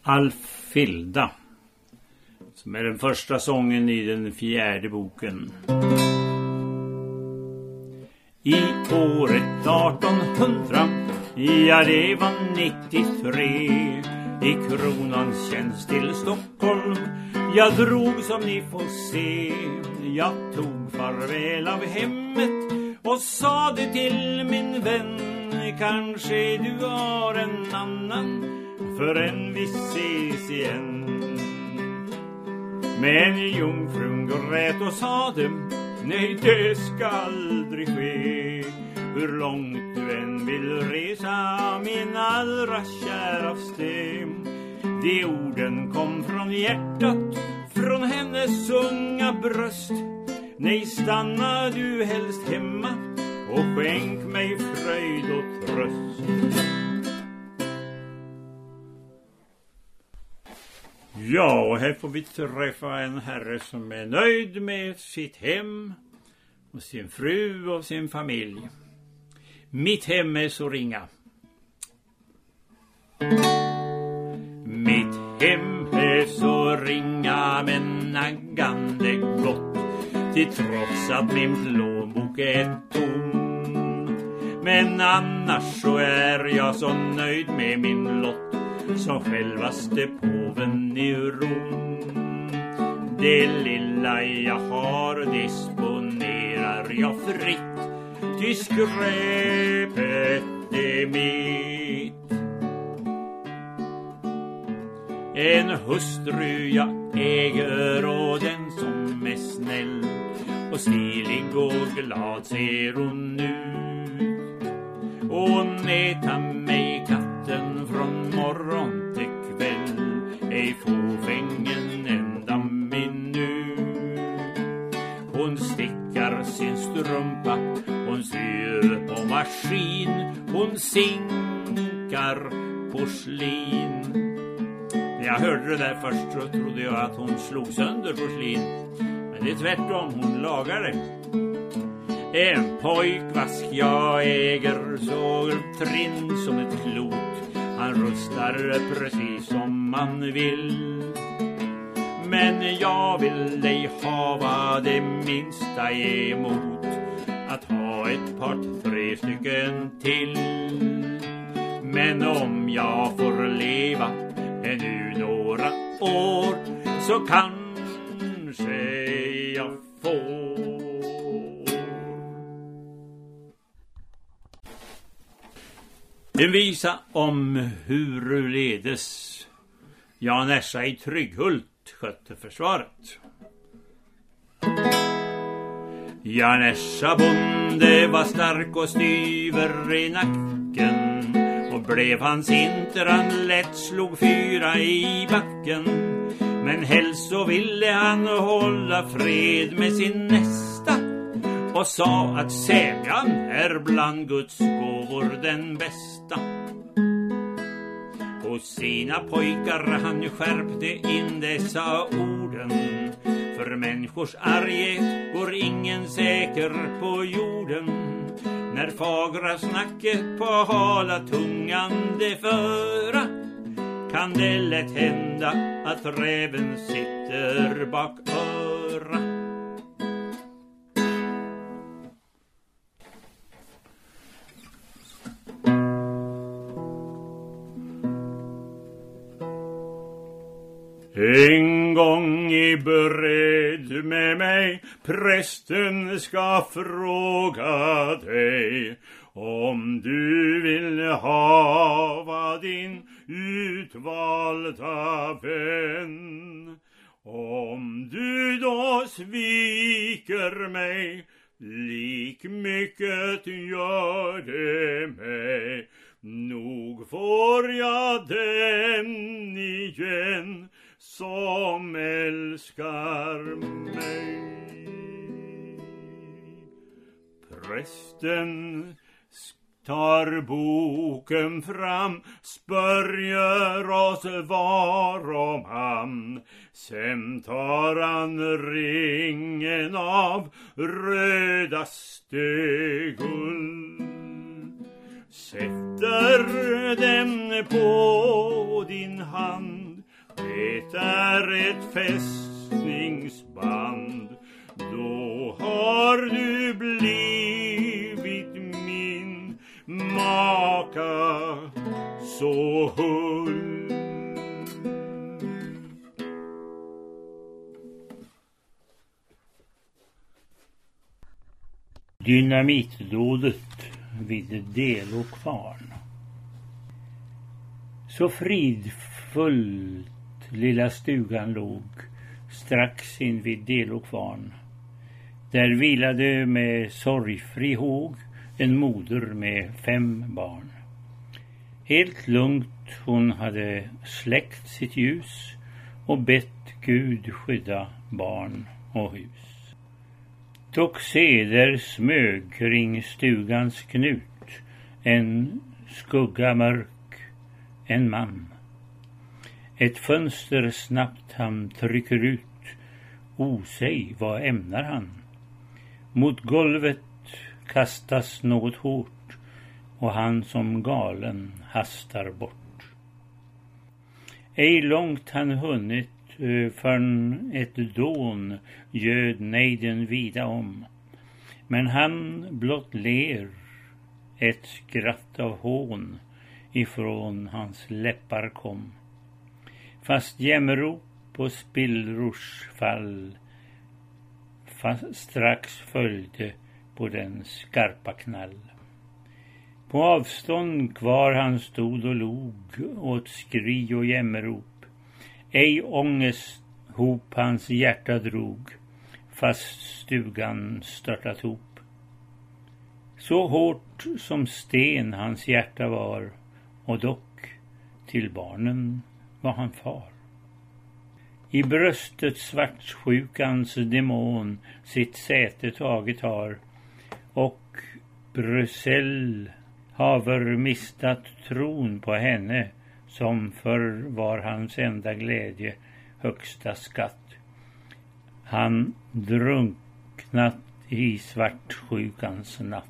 Alfilda, som är den första sången i den 4:e boken. I året 1800, ja det var 93, i kronans tjänst till Stockholm jag drog som ni får se. Jag tog farväl av hemmet och sa det till min vän: kanske du har en annan förrän vi ses igen. Men jungfrun grät och sade: nej, det ska aldrig ske. Hur långt du än vill resa, min allra käraste. De orden kom från hjärtat, från hennes unga bröst. Nej, stanna du helst hemma och skänk mig fröjd och tröst. Ja, och här får vi träffa en herre som är nöjd med sitt hem och sin fru och sin familj. Mitt hem är så ringa. Mitt hem är så ringa men naggande gott, till trots att min plånbok är tom. Men annars så är jag så nöjd med min lott, som självaste påven i Rom. Det lilla jag har disponerar jag fritt, ty skräpet är mitt. En hustru jag äger och den som är snäll och stilig och glad ser hon ut. Och neta mig katten från morgon till kväll, ej fåfäng en enda minut. Hon stickar sin strumpa, hon syr på maskin, hon sinkar porslin. När jag hörde det där först så trodde jag att hon slog sönder porslin, men det är tvärtom, hon lagar det. En pojkvask jag äger så trinn som ett klot, han rustar precis som man vill. Men jag vill dig hava det minsta emot, att ha ett par 3 stycken till. Men om jag får leva ännu några år så kanske jag får. En visa om hur ledes Jan Ersa i Trygghult skötte försvaret. Jan Ersa bonde var stark och styver i nacken, och blev hans inte han lätt slog 4 i backen. Men helst så ville han hålla fred med sin nästa, och sa att sämjan är bland Guds gåvor den bästa. Och sina pojkar han skärpte in dessa orden: för människors arghet går ingen säker på jorden. När fagra snacket på hala tungan det föra, kan det lätt hända att räven sitter bak öra. En gång i bered med mig, prästen ska fråga dig om du vill hava din utvalda vän. Om du då sviker mig, lik mycket gör det mig, nog får jag den igen som älskar mig. Prästen tar boken fram, spörjer oss var om han. Sen han ringen av rödaste guld, sätter den på din hand Det är ett fästningsband, då har du blivit min maka så hull. Dynamitdådet vid Delåkvarn. Så fridfullt lilla stugan låg strax invid Delåkvarn. Där vilade med sorgfri håg en moder med 5 barn. Helt lugnt hon hade släckt sitt ljus och bett Gud skydda barn och hus. Dock se där smög kring stugans knut en skugga mörk, en man. Ett fönster snabbt han trycker ut, säg, vad ämnar han? Mot golvet kastas något hårt och han som galen hastar bort. Ej långt han hunnit förrän ett dån göd nejden vida om. Men han blott ler, ett skratt av hån ifrån hans läppar kom. Fast jämrop och spillrors fall strax följde på den skarpa knall. På avstånd kvar han stod och log åt skri och jämmerop. Ej ångest hop hans hjärta drog, fast stugan störtat hop. Så hårt som sten hans hjärta var, och dock till barnen var han far. I bröstet svartsjukans demon sitt säte taget har, och Bryssel haver mistat tron på henne, som förr var hans enda glädje, högsta skatt. Han drunknat i svartsjukans natt.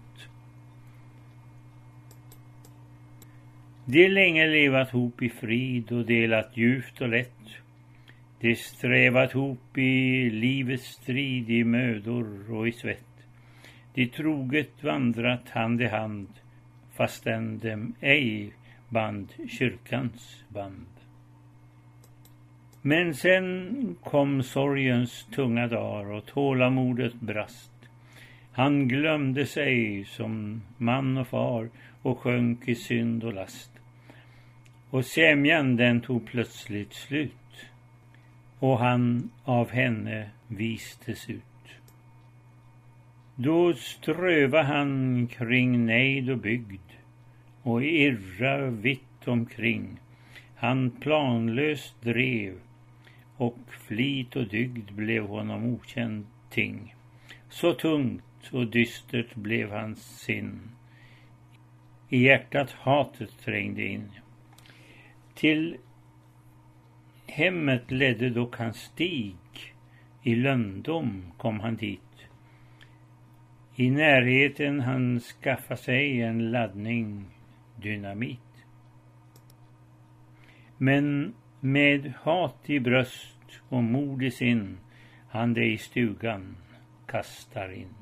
De länge levat hop i frid och delat djupt och lätt. De strävat hop i livets strid, i mödor och i svett. De troget vandrat hand i hand, fastän dem ej band kyrkans band. Men sen kom sorgens tunga dagar och tålamodet brast. Han glömde sig som man och far och sjönk i synd och last. Och sämjan den tog plötsligt slut, och han av henne vistes ut. Då ströva han kring nejd och bygd och irra vitt omkring. Han planlöst drev, och flit och dygd blev honom okänd ting. Så tungt och dystert blev hans sinn. I hjärtat hatet trängde in. Till hemmet ledde dock hans stig. I lönndom kom han dit. I närheten han skaffa sig en laddning dynamit. Men med hat i bröst och mod i sin han det i stugan kastar in.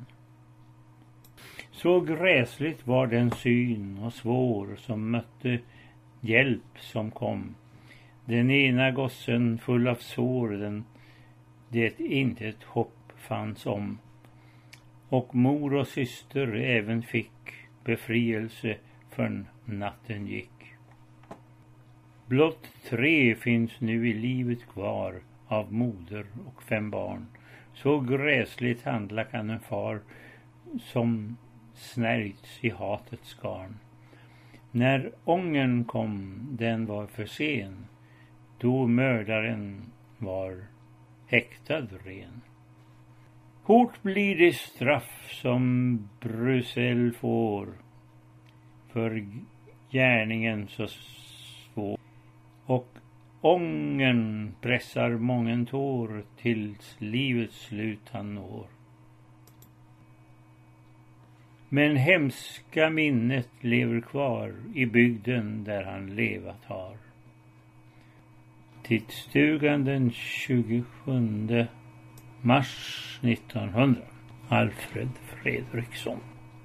Så gräsligt var den syn och svår som mötte hjälp som kom. Den ena gossen full av sår, det inte ett hopp fanns om. Och mor och syster även fick befrielse förrän natten gick. Blott 3 finns nu i livet kvar av moder och 5 barn. Så gräsligt handla kan en far som snärjts i hatets garn. När ångern kom, den var för sen. Då mördaren var häktad ren. Hårt blir det straff som Bryssel får för gärningen så svår. Och ångern pressar mången tår tills livets slut han når. Men hemska minnet lever kvar i bygden där han levat har. Tidsstugan den 27 mars 1900. Alfred Fredriksson.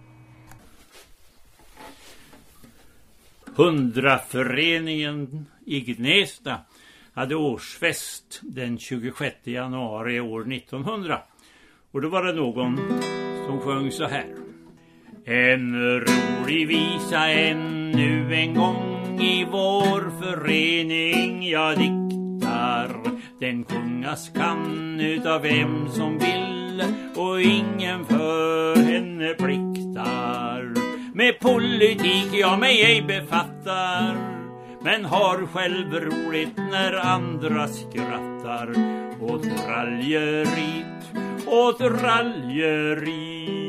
100-föreningen i Gnesta hade årsfest den 26 januari år 1900. Och då var det någon som sjöng så här. En rolig visa ännu en gång i vår förening jag diktar. Den sjungas kan utav vem som vill och ingen för henne pliktar. Med politik jag mig ej befattar, men har själv roligt när andra skrattar åt raljerit, åt raljerit.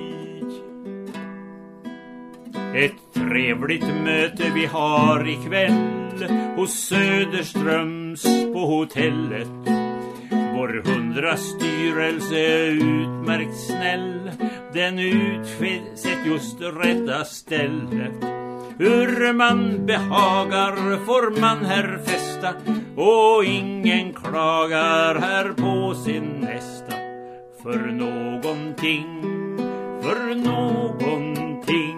Ett trevligt möte vi har ikväll hos Söderströms på hotellet. Vår 100-styrelse utmärkt snäll, den utsett just rätta stället. Hur man behagar får man här festa, och ingen klagar här på sin nästa. För någonting, för någonting.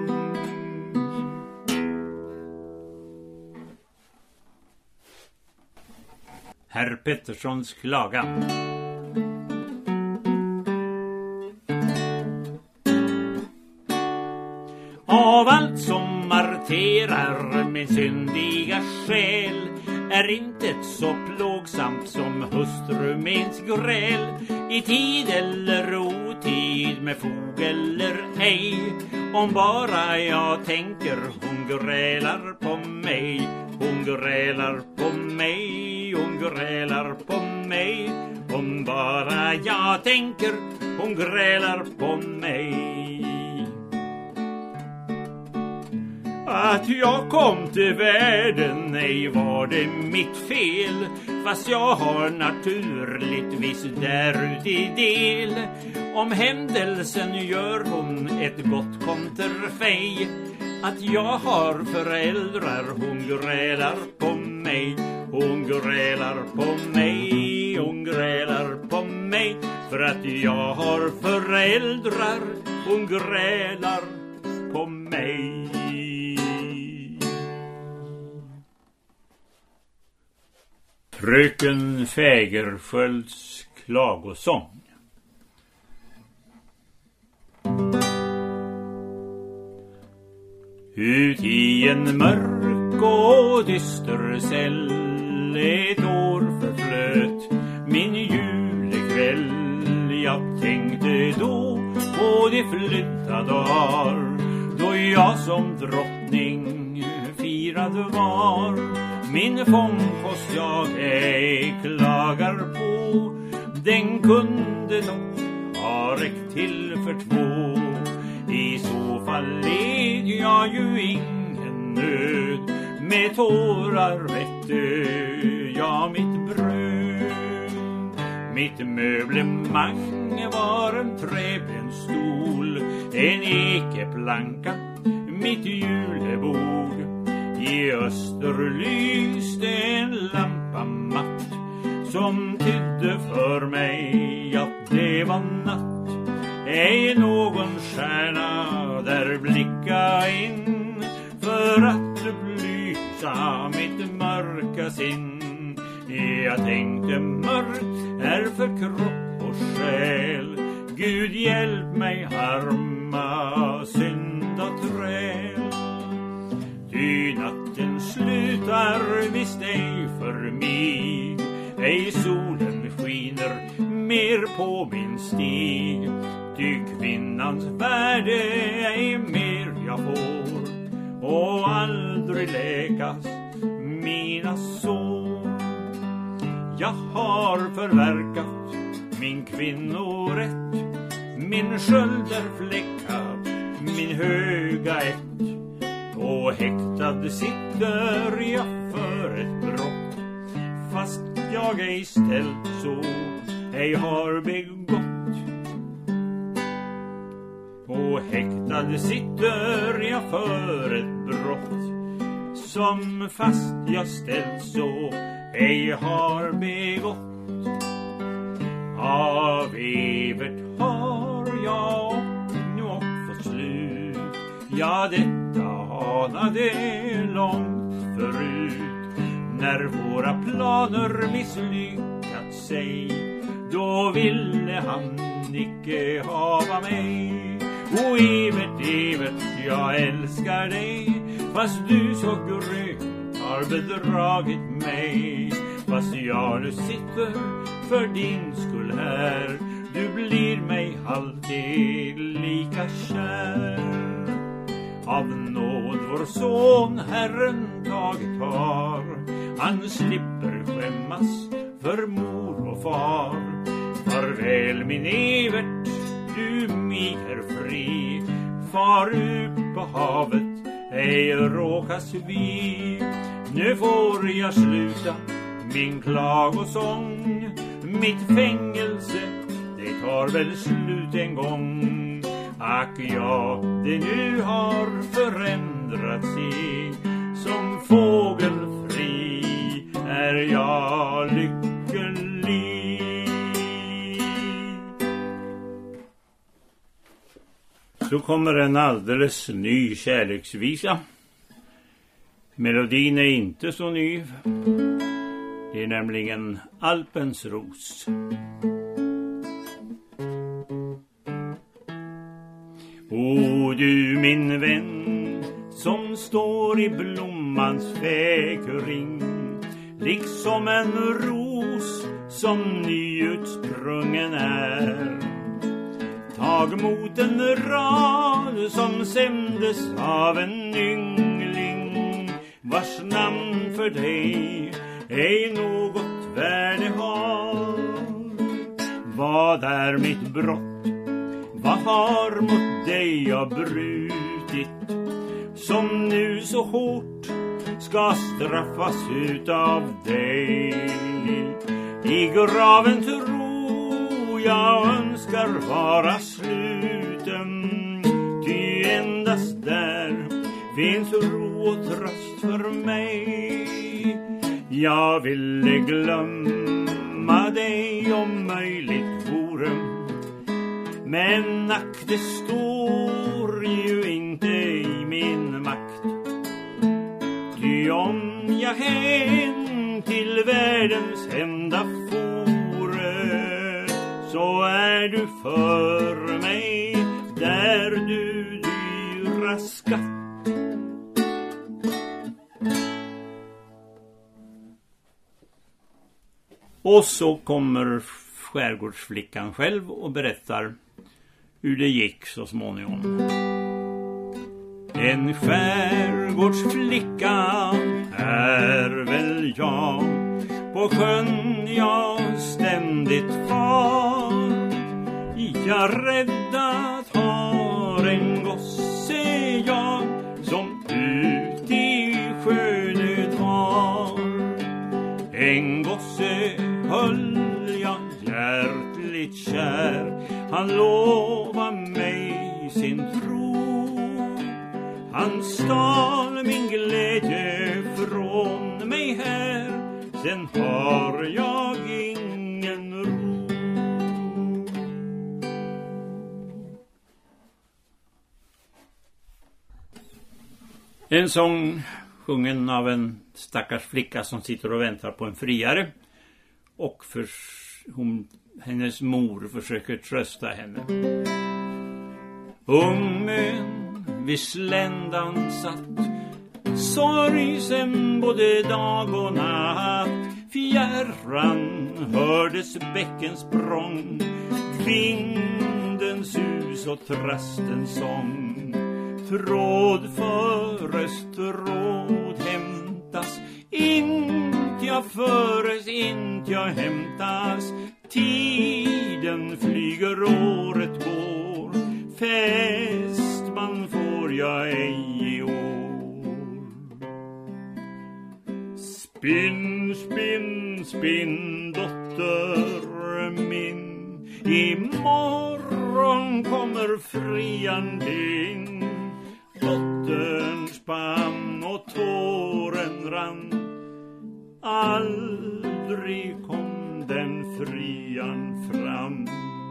Herr Petterssons klagan. Av allt som marterar min syndiga själ är inte så plågsamt som hustrumens gräl. I tid eller otid, med fog eller ej, om bara jag tänker hon grälar på mig. Hon grälar på mig, hon grälar på mig. Om bara jag tänker hon grälar på mig. Att jag kom till världen, nej var det mitt fel, fast jag har naturligtvis därut i del. Om händelsen gör hon ett gott konterfej, att jag har föräldrar, hon grälar på mig. Hon grälar på mig, hon grälar på mig. För att jag har föräldrar, hon grälar på mig. Fröken Fägerskölds klagosång. Ut i en mörk och dyster cell ett år förflöt min julekväll. Jag tänkte då på de flydda dagar då jag som drottning firad var. Min fångkost jag ej klagar på, den kunde dock ha räckt till för två. I så fall led jag ju ingen nöd, med tårar vätte jag mitt bröd. Mitt möblemang var en träbenstol, en ekeplanka, mitt julebord. I öster lyste en lampa matt, som tydde för mig att det var natt. Ej någon stjärna där blicka in, för att belysa mitt mörka sinn. Jag tänkte mörkt är för kropp och själ, Gud hjälp mig arma syndaträl. Ty natten slutar visst ej för mig, ej solen skiner mer på min stig. Ty kvinnans värde ej mer jag får, och aldrig läkas mina sår. Jag har förverkat min kvinnorätt, min sköld är fläckad, min höga ett. Och häktad sitter jag för ett brott, fast jag ej ställt så, ej har begått. Och häktad sitter jag för ett brott, som fast jag ställt så, ej har begått. Av Evert har jag nu fått slut. Ja, detta anade långt förut. När våra planer misslyckat sig, då ville han icke hava mig. O Evert, jag älskar dig, fast du så grymt har bedragit mig. Fast jag nu sitter för din skull här, du blir mig alltid lika kär. Av nåd vår son Herren tagit har, han slipper skämmas för mor och far. Farväl min Evert, du mig är fri, far ut på havet, ej råkas vi. Nu får jag sluta min klagosång, mitt fängelse, det tar väl slut en gång. Ack ja, det nu har förändrat sig, som fågelfri är jag lycklig. Så kommer en alldeles ny kärleksvisa. Melodin är inte så ny. Det är nämligen Alpens ros. O du min vän, som står i blommans fäkring, liksom en ros som nyutsprungen är. Tag mot en rad som sändes av en yngling, vars namn för dig ej något värde har. Vad är mitt brott? Vad har mot dig jag brutit, som nu så hårt ska straffas utav dig? I graven tror jag önskar vara sluten, ty endast där finns ro och tröst för mig. Jag ville glömma dig om möjligt vore, men ack, det står ju inte i min makt. Ty om jag hän till världens ända fore, så är du för mig där du dyra skatt. Och så kommer skärgårdsflickan själv och berättar hur det gick så småningom. En skärgårdsflicka är väl jag, på sjön jag ständigt far. Jag räddat har en gosse jag, som ut i sjönöd var. En gosse höll jag hjärtligt kär, han lovade mig sin tro. Han stal min glädje från mig här, sen har jag ingen ro. En sång sjungen av en stackars flicka som sitter och väntar på en friare, och hennes mor försöker trösta henne. Ungen vid sländan satt, sorgsen både dag och natt. Fjärran hördes bäckens språng, vindens sus och trastens sång. Tråd för tråd hämtas, inte jag föres, inte jag hämtas. Tiden flyger, året går, fest man får jag ej i år. Spinn, spinn, spinn, dotter min, imorgon kommer frian din. Dottern spann och tåren rann, aldrig kom den frian fram.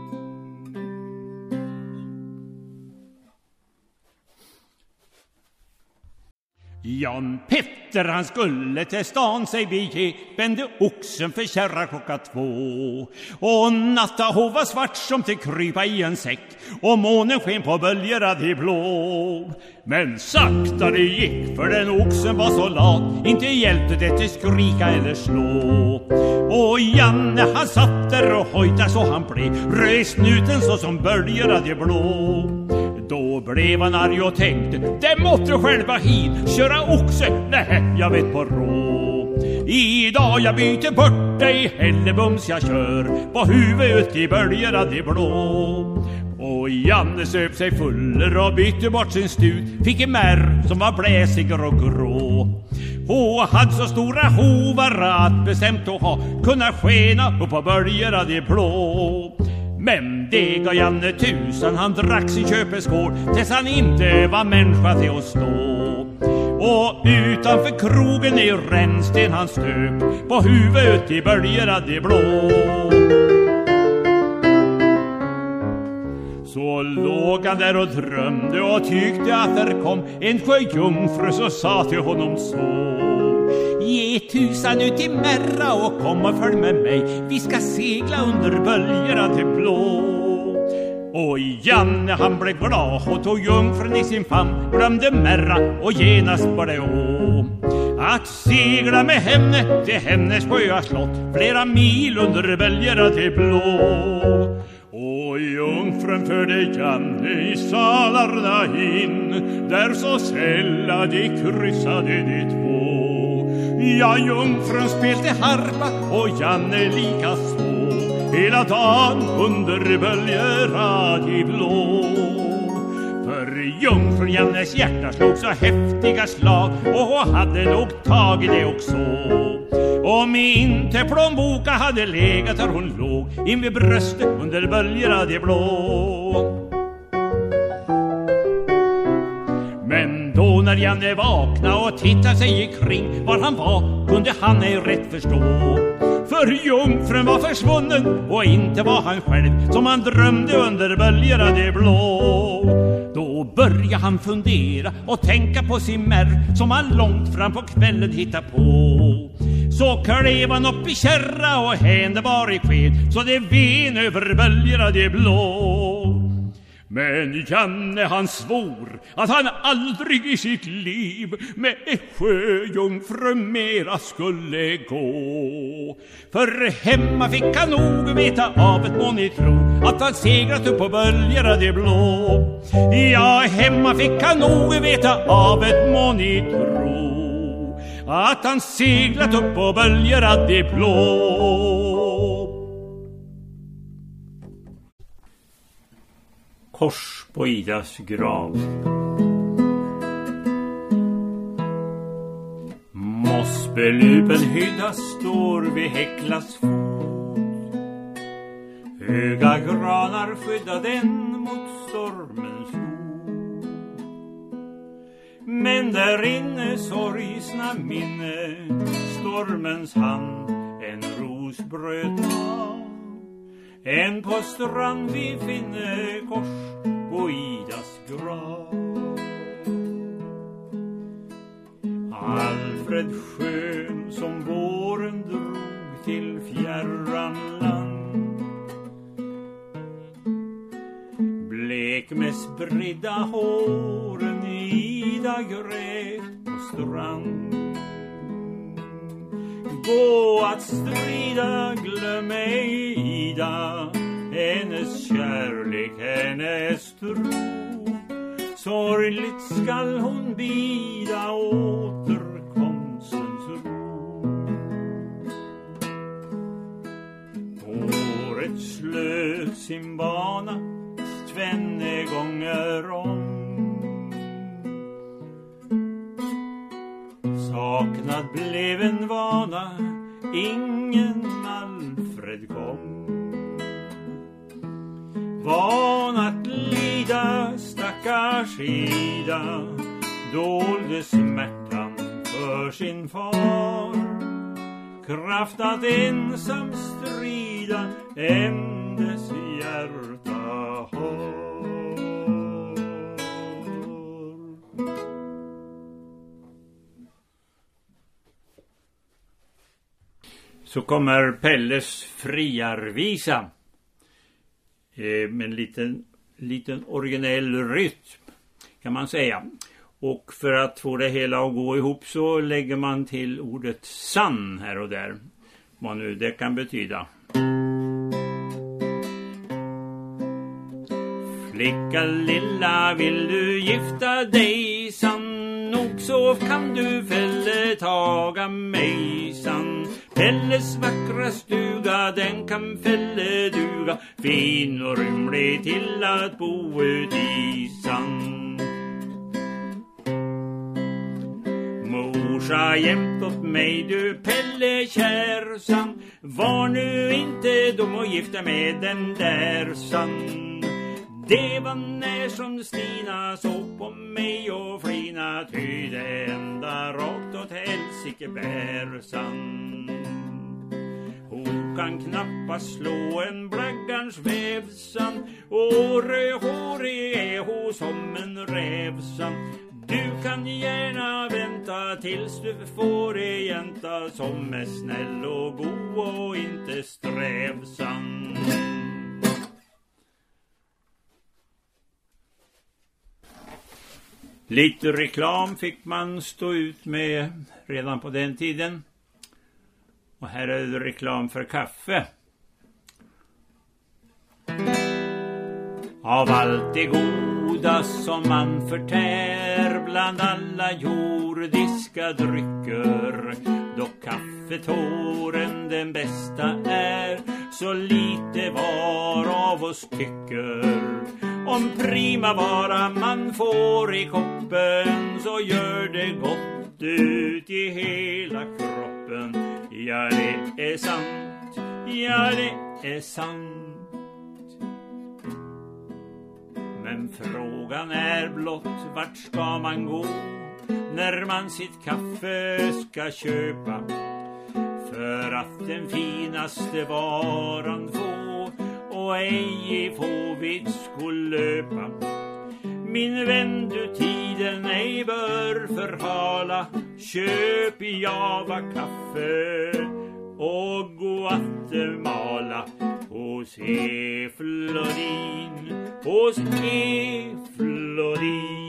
Jan Petter han skulle till stan sig bege, bände oxen för kärra 2:00. Och natta hon var svart som till krypa i en säck, och månen sken på böljerna de blå. Men sakta det gick, för den oxen var så lat, inte hjälpte det till skrika eller slå. Och Janne han satt där och hojtade så han blev, röj snuten så som böljerna de blå. Då blev han arg och tänkte, det måtte själva hit, köra oxe, nej jag vet på rå. Idag jag byter bort dig, hellebums jag kör, på huvudet ut i böljerna de blå. Och Janne söp sig fuller och bytte bort sin stut, fick en märr som var bläsig och grå. Och hade så stora hovar att bestämt att ha, kunna skena upp på böljerna de blå. Men det gav Janne tusan, han drack sin köpeskål tills han inte var människa till att stå. Och utanför krogen i rännsten han stöp, på huvudet i böljerna de blå. Så låg han där och drömde och tyckte att där kom en sjöjungfru, så sa till honom så: ge tusan ut i Märra och kom och följ med mig, vi ska segla under böljerna till blå. Och Janne han blev glad och tog jungfrun i sin famn, glömde Märra och genast var det å. Att segla med henne till hennes sjöa slott, flera mil under böljerna till blå. Och jungfrun förde Janne i salarna in, där så sälla de kryssade de två. Ja, jungfrun spelte harpa och Janne lika så, hela dagen under böljerna de blå. För jungfrun Jannes hjärta slog så häftiga slag, och hade nog tagit det också. Om inte plånboka hade legat där hon låg, in vid bröstet under böljerna de blå. Men då när Janne vakna och tittade sig ikring var han var, kunde han ej rätt förstå. För jungfrun var försvunnen och inte var han själv, som han drömde under böljerna de blå. Då började han fundera och tänka på sin märr, som han långt fram på kvällen hittade på. Så klev han upp i kärra och hände var i sked, så det ven över böljerna de blå. Men Janne han svor att han aldrig i sitt liv med sjöjungfru mera skulle gå. För hemma fick han nog veta av ett mån i tro att han seglat upp på böljerna de blå. Ja, hemma fick han nog veta av ett mån i tro att han seglat upp på böljerna de blå. Kors på Idas grav. Mossbelupen hydda står vid Häcklas fot. Höga granar skydda den mot stormens hot. Men där inne sorgsna minne stormens hand en ros bröt av. En på strand vi finner kors på Idas grav. Alfred skön som våren drog till fjärran land. Blek med spridda håren Ida grät på strand. Gå att strida, glöm ej Ida, hennes kärlek, hennes tro. Sorgligt skall hon bida återkomstens ro. Året slöt sin bana tvenne gånger om. Saknad blev en vana, ingen Alfred kom. Van att lida, stackars Ida, dolde smärtan för sin far. kraft att ensam strida än dess hjärta har. Så kommer Pelles friarvisa med en liten originell rytm kan man säga. Och för att få det hela att gå ihop så lägger man till ordet sann här och där. Vad nu det kan betyda. Flicka lilla, vill du gifta dig sann? Nog så kan du fälle taga mig sann. Pelles vackra stuga, den kan fälle duga. Fin och rymlig till att bo ut i sann. Morsa jämt åt mig, du Pelle kär sann. Var nu inte dum och gifta med den där sann. Det var när som Stina såg på mig och flina, ty det enda rakt åt helsike bär sann. Hon kan knappast slå en blaggans vävsan, och rödhårig är hon som en rävsan. Du kan gärna vänta tills du får en jänta som är snäll och god och inte strävsan. Lite reklam fick man stå ut med redan på den tiden. Och här är det reklam för kaffe. Av allt det goda som man förtär bland alla jordiska drycker, då kaffetåren den bästa är, så lite var av oss tycker. Om prima vara man får i koppen, så gör det gott ut i hela kroppen. Ja, det är sant, ja, det är sant. Men frågan är blott, vart ska man gå när man sitt kaffe ska köpa? För att den finaste varan få och ej få vitsko löpa. Min vän, du tiden ej bör förhala. Köp Java kaffe och Guatemala hos E. Flodin, hos E. Flodin.